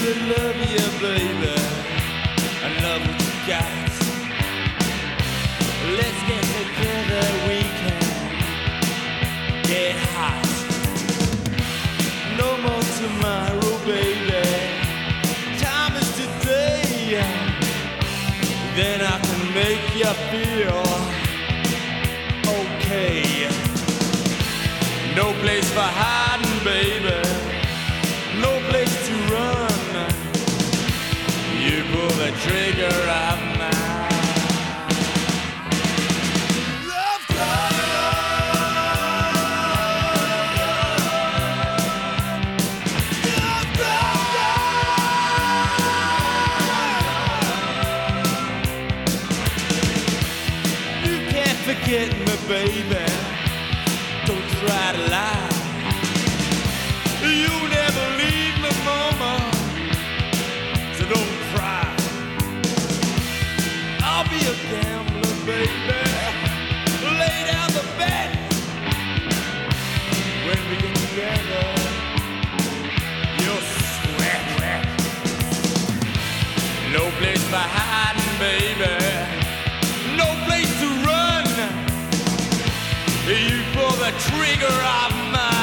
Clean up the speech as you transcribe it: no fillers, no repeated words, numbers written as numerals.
to love you, baby. I love what you got. Let's get together, we can get hot. No more tomorrow, baby. Time is today. Then I can make you feel okay. No place for hiding, baby. No place to run. You pull the trigger of mine. Love gun. Love gun. You can't forget me, baby. Don't try to lie. You never leave me, mama, so don't cry. I'll be a gambler, baby. Lay down the bet. When we get together, you'll sweat. No place for hiding, baby. No place to run. You pull the trigger of mine.